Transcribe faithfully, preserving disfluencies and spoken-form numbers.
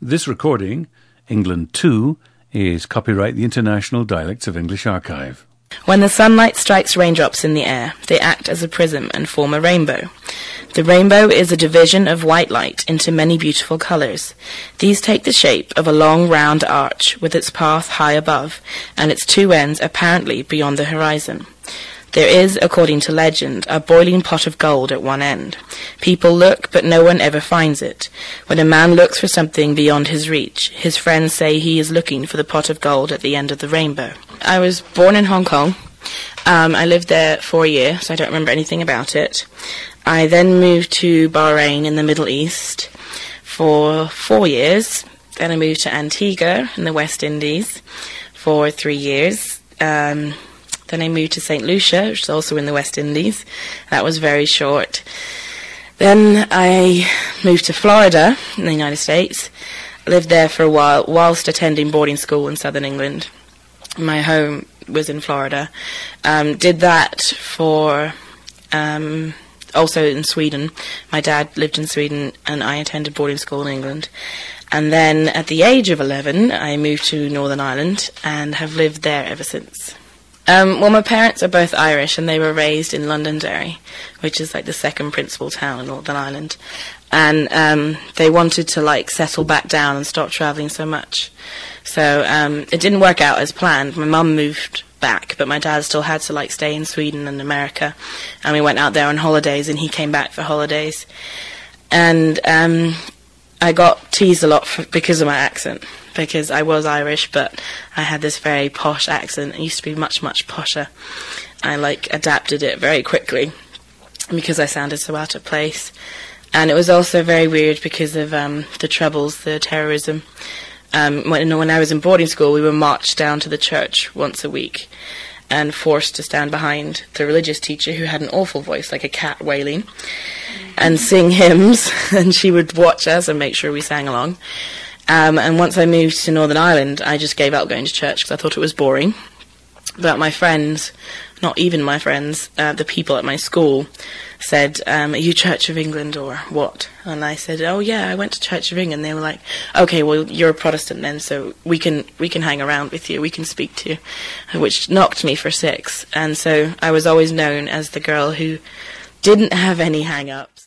This recording, England two, is copyright the International Dialects of English Archive. When the sunlight strikes raindrops in the air, they act as a prism and form a rainbow. The rainbow is a division of white light into many beautiful colours. These take the shape of a long round arch with its path high above and its two ends apparently beyond the horizon. There is, according to legend, a boiling pot of gold at one end. People look, but no one ever finds it. When a man looks for something beyond his reach, his friends say he is looking for the pot of gold at the end of the rainbow. I was born in Hong Kong. Um, I lived there for a year, so I don't remember anything about it. I then moved to Bahrain in the Middle East for four years. Then I moved to Antigua in the West Indies for three years. Um... Then I moved to Saint Lucia, which is also in the West Indies. That was very short. Then I moved to Florida in the United States. I lived there for a while whilst attending boarding school in southern England. My home was in Florida. Um, did that for... Um, also in Sweden. My dad lived in Sweden and I attended boarding school in England. And then at the age of eleven, I moved to Northern Ireland and have lived there ever since. Um, well, my parents are both Irish, and they were raised in Londonderry, which is like the second principal town in Northern Ireland. And um, they wanted to like settle back down and stop travelling so much. So um, it didn't work out as planned. My mum moved back, but my dad still had to like stay in Sweden and America. And we went out there on holidays, and he came back for holidays. And um, I got teased a lot for, because of my accent. Because I was Irish, but I had this very posh accent. It used to be much, much posher. I, like, adapted it very quickly because I sounded so out of place. And it was also very weird because of um, the troubles, the terrorism. Um, when, when I was in boarding school, we were marched down to the church once a week and forced to stand behind the religious teacher who had an awful voice, like a cat wailing, and sing hymns. And she would watch us and make sure we sang along. Um, and once I moved to Northern Ireland, I just gave up going to church because I thought it was boring. But my friends, not even my friends, uh, the people at my school, said, um, are you Church of England or what? And I said, oh yeah, I went to Church of England. They were like, okay, well, you're a Protestant then, so we can we can hang around with you, we can speak to you, which knocked me for six. And so I was always known as the girl who didn't have any hang-ups.